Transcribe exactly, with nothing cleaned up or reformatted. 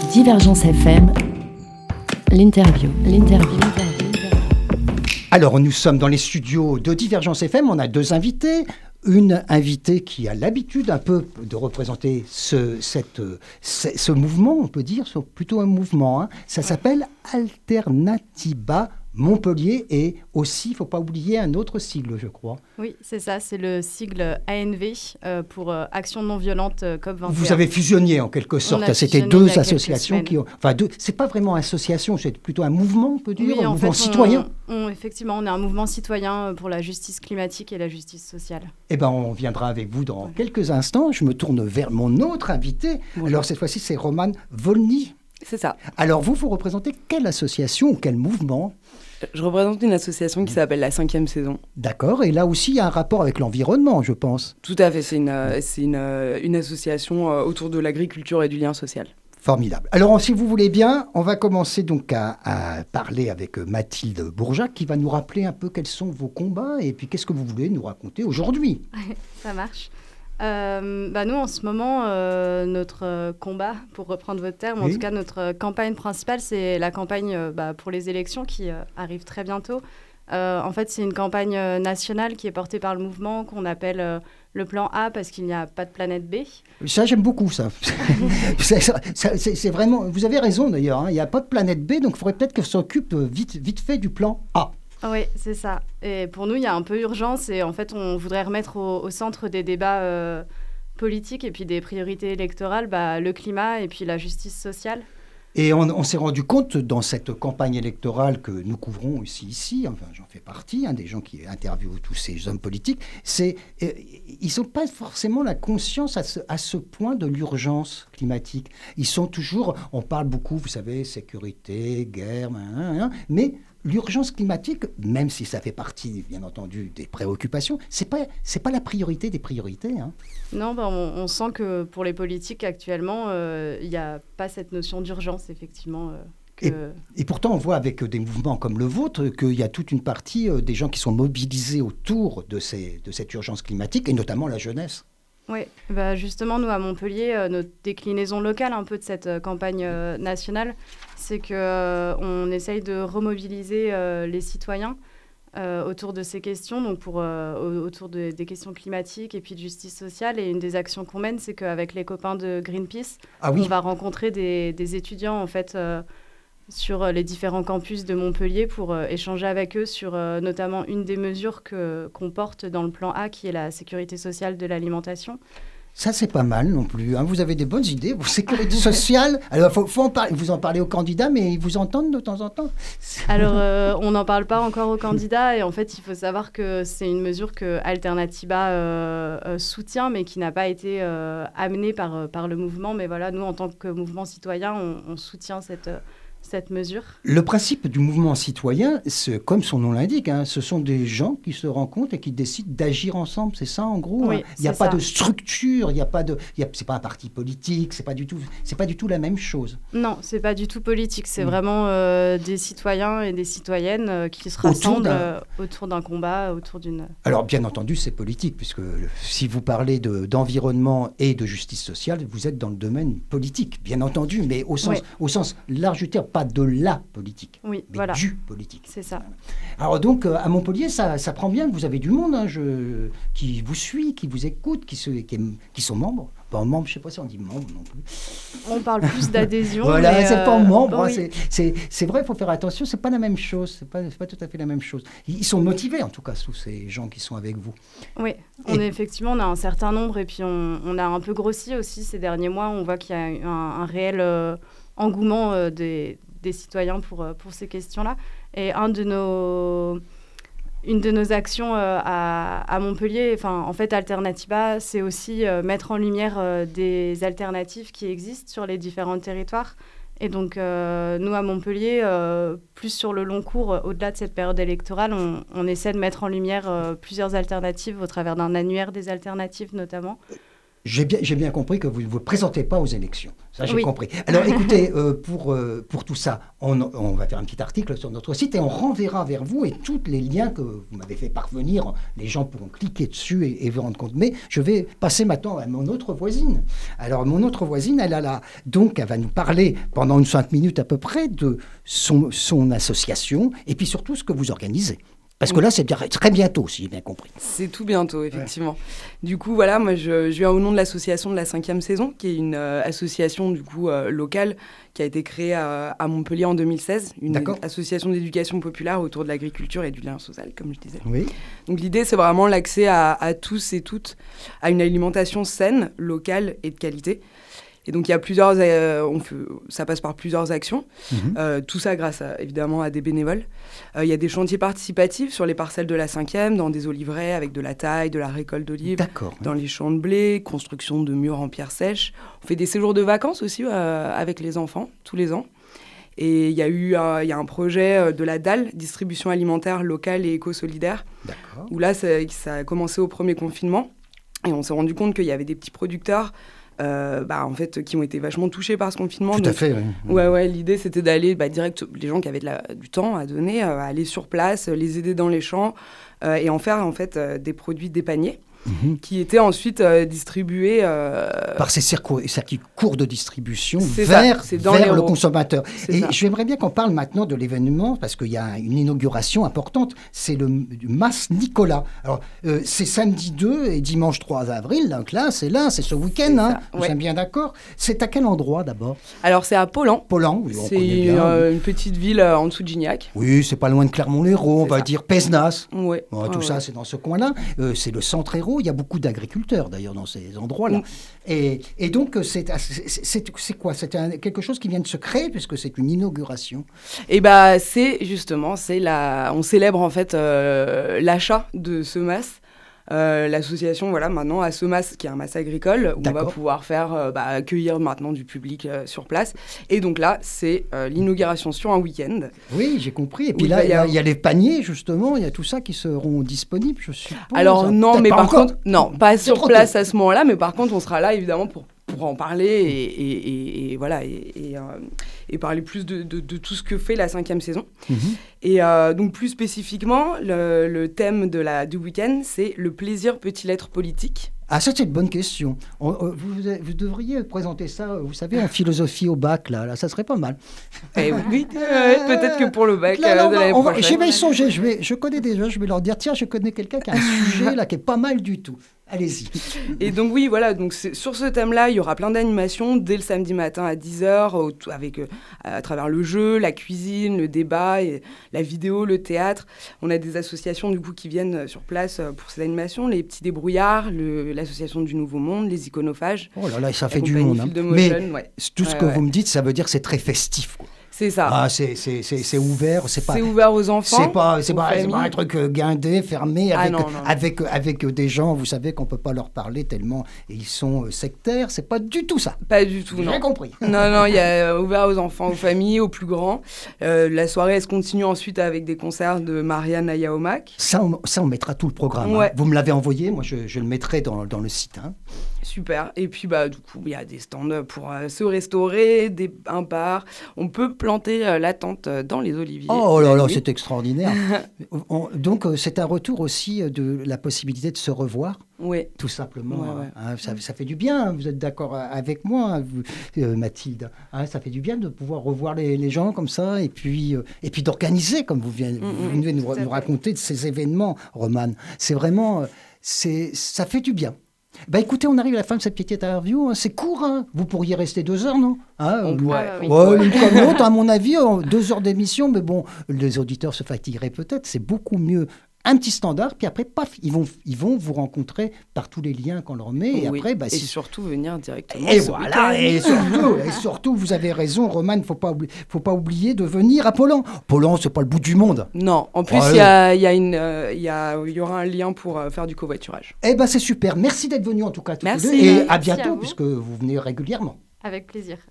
Divergence F M, l'interview, l'interview. Alors, nous sommes dans les studios de Divergence F M. On a deux invités. Une invitée qui a l'habitude un peu de représenter ce, cette, ce, ce mouvement, on peut dire, c'est plutôt un mouvement. Hein. Ça s'appelle Alternativa Montpellier et aussi, il ne faut pas oublier, un autre sigle, je crois. Oui, c'est ça, c'est le sigle A N V euh, pour euh, Action non violente euh, C O P vingt et un. Vous avez fusionné en quelque sorte, c'était deux associations qui ont... Enfin, deux, c'est pas vraiment association, c'est plutôt un mouvement, on peut dire, oui, un en mouvement fait, citoyen. On, on, effectivement, on est un mouvement citoyen pour la justice climatique et la justice sociale. Eh bien, on viendra avec vous dans ouais. quelques instants. Je me tourne vers mon autre invité. Bonjour. Alors, cette fois-ci, c'est Romane Volny. C'est ça. Alors, vous, vous représentez quelle association ou quel mouvement ? Je représente une association qui s'appelle la cinquième saison. D'accord, et là aussi il y a un rapport avec l'environnement, je pense. Tout à fait, c'est une, euh, c'est une, euh, une association euh, autour de l'agriculture et du lien social. Formidable. Alors si vous voulez bien, on va commencer donc à, à parler avec Mathilde Bourjac qui va nous rappeler un peu quels sont vos combats et puis qu'est-ce que vous voulez nous raconter aujourd'hui. Ça marche. Euh, bah nous, en ce moment, euh, notre euh, combat, pour reprendre votre terme, oui. en tout cas notre euh, campagne principale, c'est la campagne euh, bah, pour les élections qui euh, arrivent très bientôt. Euh, en fait, c'est une campagne euh, nationale qui est portée par le mouvement qu'on appelle euh, le plan A parce qu'il n'y a pas de planète B. Ça, j'aime beaucoup ça. c'est, c'est, c'est, c'est vraiment... Vous avez raison d'ailleurs, hein. Il n'y a pas de planète B, donc il faudrait peut-être qu'on s'occupe vite, vite fait du plan A. Oui, c'est ça. Et pour nous, il y a un peu urgence et en fait, on voudrait remettre au, au centre des débats euh, politiques et puis des priorités électorales bah, le climat et puis la justice sociale. Et on, on s'est rendu compte dans cette campagne électorale que nous couvrons aussi ici, enfin j'en fais partie, hein, des gens qui interviewent tous ces hommes politiques, c'est, euh, ils n'ont pas forcément la conscience à ce, à ce point de l'urgence climatique. Ils sont toujours, on parle beaucoup, vous savez, sécurité, guerre, hein, hein, mais l'urgence climatique, même si ça fait partie, bien entendu, des préoccupations, ce n'est pas, c'est pas la priorité des priorités. Hein. Non, bah on, on sent que pour les politiques, actuellement, il euh, n'y a pas cette notion d'urgence, effectivement. Euh, que... et, et pourtant, on voit avec des mouvements comme le vôtre qu'il y a toute une partie euh, des gens qui sont mobilisés autour de, ces, de cette urgence climatique, et notamment la jeunesse. Oui, bah justement, nous, à Montpellier, euh, notre déclinaison locale un peu de cette euh, campagne euh, nationale, c'est qu'on euh, essaye de remobiliser euh, les citoyens euh, autour de ces questions, donc pour, euh, autour de, des questions climatiques et puis de justice sociale. Et une des actions qu'on mène, c'est qu'avec les copains de Greenpeace, ah oui. on va rencontrer des, des étudiants, en fait, euh, sur les différents campus de Montpellier pour euh, échanger avec eux sur euh, notamment une des mesures que, qu'on porte dans le plan A, qui est la sécurité sociale de l'alimentation. Ça, c'est pas mal non plus. Hein. Vous avez des bonnes idées. Vous, sécurité sociale, alors faut, faut en parler. Vous en parlez aux candidats, mais ils vous entendent de temps en temps. Alors, euh, on n'en parle pas encore aux candidats. Et en fait, il faut savoir que c'est une mesure que Alternativa euh, euh, soutient, mais qui n'a pas été euh, amenée par, par le mouvement. Mais voilà, nous, en tant que mouvement citoyen, on, on soutient cette... Euh, cette mesure. Le principe du mouvement citoyen, c'est, comme son nom l'indique, hein, ce sont des gens qui se rencontrent et qui décident d'agir ensemble, c'est ça en gros. Oui, hein. Il n'y a pas ça. de structure, il y a pas de, il y a, c'est pas un parti politique, c'est pas du tout, c'est pas du tout la même chose. Non, c'est pas du tout politique, c'est mmh. vraiment euh, des citoyens et des citoyennes euh, qui se rassemblent autour d'un... Euh, autour d'un combat, autour d'une. Alors bien entendu, c'est politique puisque si vous parlez de, d'environnement et de justice sociale, vous êtes dans le domaine politique, bien entendu, mais au sens, oui. au sens large du terme. Pas de la politique, oui, mais voilà. du politique. C'est ça. Alors donc, à Montpellier, ça, ça prend bien, vous avez du monde hein, je, qui vous suit, qui vous écoute, qui, se, qui, qui sont membres. Pas membres, je ne sais pas si on dit membres non plus. On parle plus d'adhésion. Voilà, mais c'est euh... pas membre. Oh, hein, oui. c'est, c'est, c'est vrai, il faut faire attention, c'est pas la même chose. C'est pas, c'est pas tout à fait la même chose. Ils sont motivés, en tout cas, tous ces gens qui sont avec vous. Oui, on est, effectivement, on a un certain nombre et puis on, on a un peu grossi aussi ces derniers mois. On voit qu'il y a un, un réel euh, engouement euh, des... des citoyens pour, pour ces questions-là. Et un de nos, une de nos actions euh, à, à Montpellier, en fait, Alternativa, c'est aussi euh, mettre en lumière euh, des alternatives qui existent sur les différents territoires. Et donc, euh, nous, à Montpellier, euh, plus sur le long cours, au-delà de cette période électorale, on, on essaie de mettre en lumière euh, plusieurs alternatives au travers d'un annuaire des alternatives, notamment. J'ai bien, j'ai bien compris que vous ne vous présentez pas aux élections. Ça, j'ai Oui. compris. Alors, écoutez, euh, pour, euh, pour tout ça, on, on va faire un petit article sur notre site et on renverra vers vous et tous les liens que vous m'avez fait parvenir. Les gens pourront cliquer dessus et, et vous rendre compte. Mais je vais passer maintenant à mon autre voisine. Alors, mon autre voisine, elle a là, donc, elle va nous parler pendant une cinq minutes à peu près de son, son association et puis surtout ce que vous organisez. Parce que là, c'est bien, très bientôt, si j'ai bien compris. C'est tout bientôt, effectivement. Ouais. Du coup, voilà, moi, je, je viens au nom de l'association de la cinquième saison, qui est une euh, association, du coup, euh, locale, qui a été créée à, à Montpellier en deux mille seize. Une D'accord. association d'éducation populaire autour de l'agriculture et du lien social, comme je disais. Oui. Donc, l'idée, c'est vraiment l'accès à, à tous et toutes à une alimentation saine, locale et de qualité. Et donc, il y a plusieurs, euh, on fait, ça passe par plusieurs actions. Mmh. Euh, tout ça grâce, à, évidemment, à des bénévoles. Euh, il y a des chantiers participatifs sur les parcelles de la cinquième, dans des oliveraies avec de la taille, de la récolte d'olives. D'accord. Dans les champs de blé, construction de murs en pierre sèche. On fait des séjours de vacances aussi euh, avec les enfants, tous les ans. Et il y a eu euh, il y a un projet de la D A L, distribution alimentaire locale et éco-solidaire. D'accord. Où là, ça, ça a commencé au premier confinement. Et on s'est rendu compte qu'il y avait des petits producteurs Euh, bah, en fait, qui ont été vachement touchés par ce confinement. Tout donc, à fait, oui. Ouais, ouais, l'idée, c'était d'aller bah, direct, les gens qui avaient de la, du temps à donner, euh, aller sur place, les aider dans les champs euh, et en faire, en fait, euh, des produits, des paniers. Mmh. Qui étaient ensuite euh, distribués... Euh... Par ces circuits, circuits courts de distribution c'est vers, ça, dans vers les le consommateur. C'est et ça. j'aimerais bien qu'on parle maintenant de l'événement, parce qu'il y a une inauguration importante, c'est le Mas Nicolas. Alors, euh, c'est samedi deux et dimanche trois avril, donc là, c'est là, c'est ce week-end, hein, nous ouais. sommes bien d'accord. C'est à quel endroit, d'abord? Alors, c'est à Pollan. Pollan, oui, on c'est connaît bien. Euh, oui. une petite ville euh, en dessous de Gignac. Oui, c'est pas loin de Clermont-Lérault, on va ça. dire Pézenas. Ouais. Bon, ah, tout ouais. ça, c'est dans ce coin-là. Euh, c'est le centre Hérault, il y a beaucoup d'agriculteurs. D'ailleurs dans ces endroits-là. Mm. Et, et donc, c'est, c'est, c'est, c'est quoi? C'est un, quelque chose qui vient de se créer puisque c'est une inauguration. Et bah, c'est justement, c'est la, on célèbre en fait euh, l'achat de ce mas. Euh, l'association, voilà, maintenant, a ce mas qui est un mas agricole où D'accord. on va pouvoir faire, euh, bah, accueillir maintenant du public euh, sur place. Et donc là, c'est euh, l'inauguration sur un week-end. Oui, j'ai compris. Et puis là, il y, a... y a les paniers, justement, il y a tout ça qui seront disponibles, je suppose. Alors non, mais par encore. contre, non, pas c'est sur place tôt. À ce moment-là, mais par contre, on sera là, évidemment, pour pour en parler et, et, et, et voilà et, et, euh, et parler plus de, de, de tout ce que fait la cinquième saison. Mmh. Et euh, donc plus spécifiquement, le, le thème de la, du week-end, c'est le plaisir peut-il être politique ? Ah, ça, c'est une bonne question. On, on, vous, vous devriez présenter ça, vous savez, en philosophie au bac, là, là ça serait pas mal. Eh oui, euh, peut-être que pour le bac là, là, euh, de l'année va, prochaine. Je vais songer, je, vais, je connais des gens, je vais leur dire, tiens, je connais quelqu'un qui a un sujet là qui est pas mal du tout. Allez-y. Et donc oui, voilà, donc c'est, sur ce thème-là, il y aura plein d'animations dès le samedi matin à dix heures, au, avec, euh, à travers le jeu, la cuisine, le débat, et la vidéo, le théâtre. On a des associations du coup qui viennent sur place pour ces animations, les petits débrouillards, le, l'association du Nouveau Monde, les iconophages. Oh là là, ça fait du monde. Hein. Motion, Mais ouais. tout ce ouais, que ouais. vous me dites, ça veut dire que c'est très festif, quoi. C'est ça. Ah, c'est, c'est, c'est, c'est ouvert, c'est pas... C'est ouvert aux enfants, C'est pas, c'est aux pas, c'est familles. pas un truc guindé, fermé, avec, ah, non, non, non. avec, avec des gens, vous savez qu'on peut pas leur parler tellement ils sont sectaires, c'est pas du tout ça. Pas du tout, J'ai non. J'ai compris. Non, non, il y a ouvert aux enfants, aux familles, aux plus grands. Euh, la soirée, elle se continue ensuite avec des concerts de Marianne Ayaomak. Ça on, ça, on mettra tout le programme. Ouais. Hein. Vous me l'avez envoyé, moi je, je le mettrai dans, dans le site. Hein. Super. Et puis, bah, du coup, il y a des stands pour euh, se restaurer, des, un bar. On peut planter euh, la tente dans les oliviers. Oh là là, c'est extraordinaire. on, donc, euh, c'est un retour aussi de la possibilité de se revoir. Oui. Tout simplement. Ouais, ouais. Hein, ça, ça fait du bien, hein, vous êtes d'accord avec moi, vous, euh, Mathilde. Hein, ça fait du bien de pouvoir revoir les, les gens comme ça et puis, euh, et puis d'organiser, comme vous venez, mmh, vous venez nous, nous raconter de ces événements, Romane. C'est vraiment, c'est, ça fait du bien. Bah écoutez, on arrive à la fin de cette petite interview. Hein. C'est court, hein. Vous pourriez rester deux heures, non hein, On pourrait. Ah, oui. Ouais, l'une comme l'autre, à mon avis, deux heures d'émission, mais bon, les auditeurs se fatigueraient peut-être. C'est beaucoup mieux. Un petit standard, puis après, paf, ils vont, ils vont vous rencontrer par tous les liens qu'on leur met. Et oui. après, bah, et si... surtout venir directement. Et voilà, et surtout, et surtout, vous avez raison, Romane, il ne faut pas, oubli- faut pas oublier de venir à Pollan. Pollan, ce n'est pas le bout du monde. Non, en plus, il Ouais. y, a, y, a une, euh, y, a, y aura un lien pour euh, faire du covoiturage. Eh bien, c'est super. Merci d'être venu en tout cas. Tous Merci. les deux. Et à Merci bientôt, à vous. puisque vous venez régulièrement. Avec plaisir.